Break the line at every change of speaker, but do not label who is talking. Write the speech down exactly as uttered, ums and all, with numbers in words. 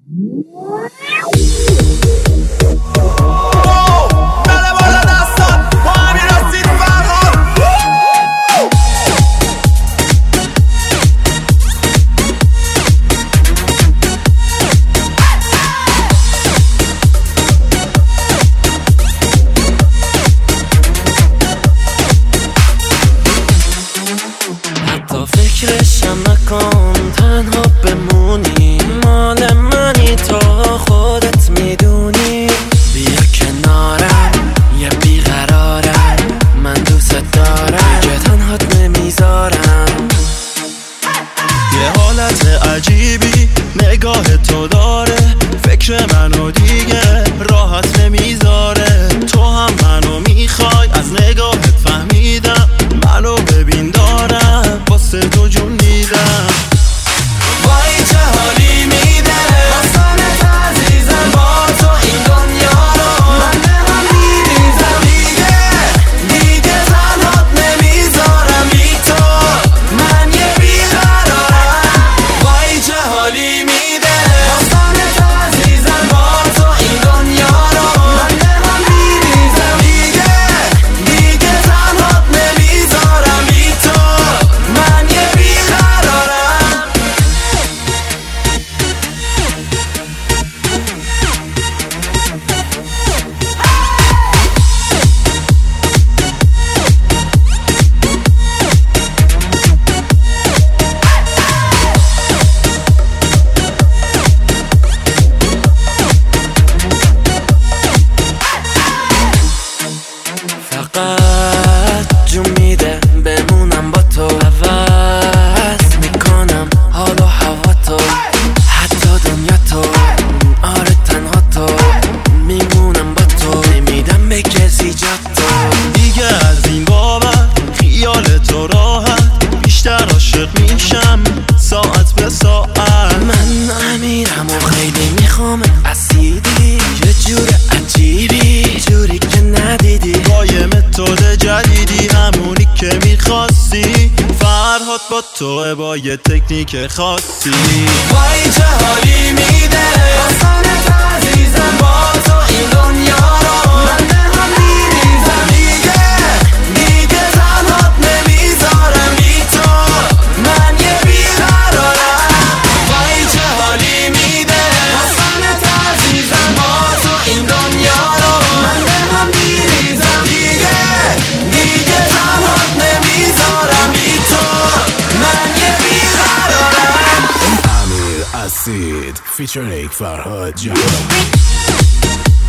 فکرشم نکن تنها بمونی، مال منی تو خودت میدونی. بیا کنارم یه بیقرارم، من دوست دارم که تنهات نمیذارم.
یه حالت عجیبی نگاه تو داره، فکر منو دیگه راحت نمیذاره. تو هم منو میخوای، از نگاهت فهمیدم منو ببین دارم واسه تو جون میدم.
وای چه حالی میده حسنت عزیزم، با تو این دنیا رو من به هم میریزم. دیگه دیگه تنهات نمیذارم، بی تو من یه بیقرارم. وای چه حالی میده حسنت عزیزم، با تو این دنیا رو من به هم میریزم. دیگه دیگه تنهات نمیذارم، بی تو من یه بیقرارم. فقط جون میده بمونم با تو، عوض میکنم حال و هوا تو، حتی دنیا تو. آره تنها تو میمونم با تو، نمیدم به کسی جا تو.
دیگه از این بابت خیال تو راحت، بیشتر عاشق میشم ساعت به ساعت.
من امیرم و خیلی میخوام اسیدی، یه جور عجیبی، جوری که ندیدی.
قایم متد جدیدی، همونی که میخواستی. فرهاد با تو با یه تکنیک خاصی.
وای چه حالی میده حسنت عزیزم، با تو این دنیا رو من به هم میریزم. دیگه دیگه تنهات نمیذارم، بی تو من یه بیقرارم. وای چه حالی میده حسنت عزیزم، با تو این دنیا رو من به هم میریزم. دیگه دیگه تنهات نمیذارم، بی تو من یه بیقرارم.
Amir Asid featuring Farhad Jahan.